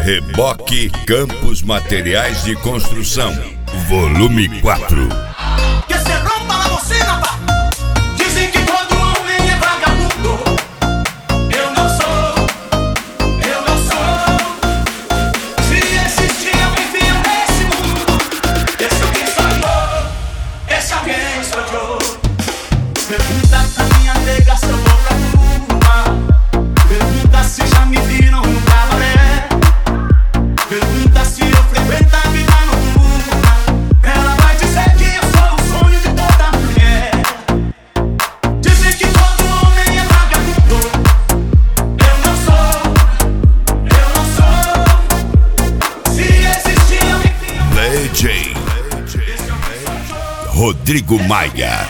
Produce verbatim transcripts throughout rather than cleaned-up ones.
Reboque Campos Materiais de Construção, volume quatro. Que se rompa la bocina, pá. Dizem que todo homem é vagabundo. Eu não sou, eu não sou. Se existir alguém vivo nesse mundo, esse alguém sou eu, esse alguém sou eu. Pergunta pra minha nega se eu vou pra turma. Pergunta se já me viram no cabaré. Pergunta se eu frequento a vida noturna. Ela vai dizer que eu sou o sonho de toda mulher. Dizem que todo homem é vagabundo. Eu não sou, eu não sou. Se existir alguém D J Rodrigo Maia.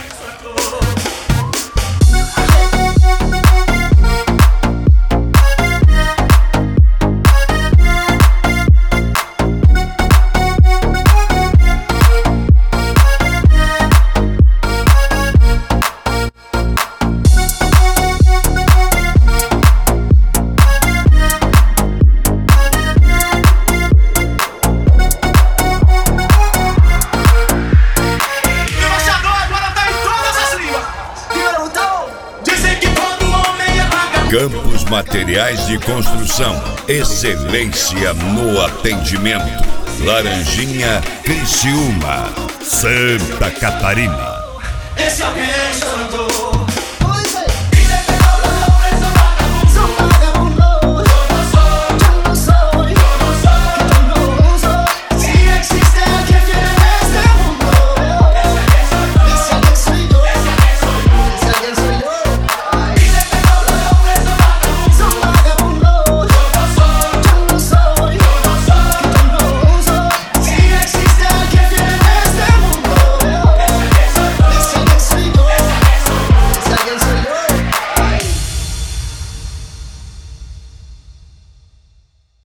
Campos Materiais de Construção, excelência no atendimento. Laranjinha, Criciúma, Santa Catarina. esse alguém sou eu.